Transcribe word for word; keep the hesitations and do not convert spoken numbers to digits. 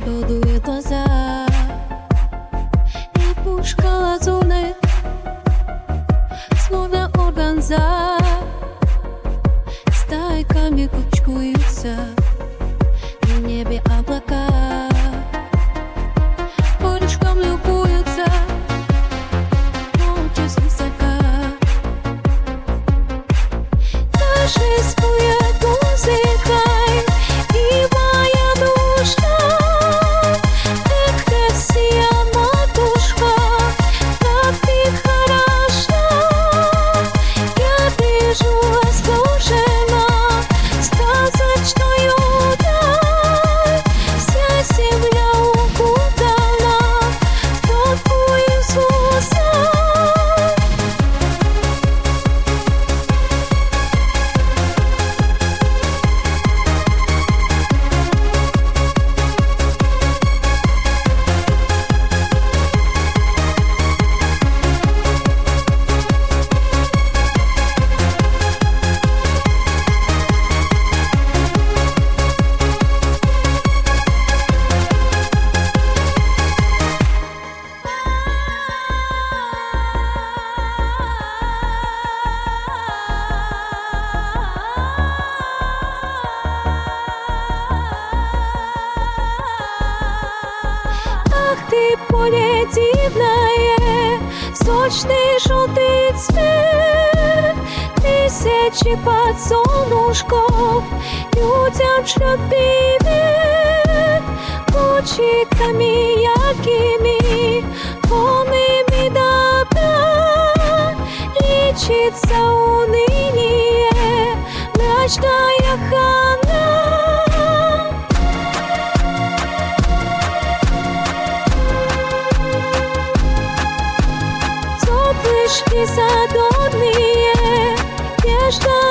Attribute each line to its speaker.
Speaker 1: колдует глаза, и пушка лазурная, словно органза, стайками кучкуются в небе облака. Полюшком любуются молча свысока. Торжествует музыкой и моя душа. Эх, Россия, матушка, как ты хороша. Я вижу восторженно сказочную даль. Вся земля укутана в тонкую Иисуса. Ты поле дивное, сочный желтый цвет, тысячи подсолнушков людям шлет привет. Лучиками яркими, полными добра, лечится уныние, мрачная хана. Вспышки задорные, нежно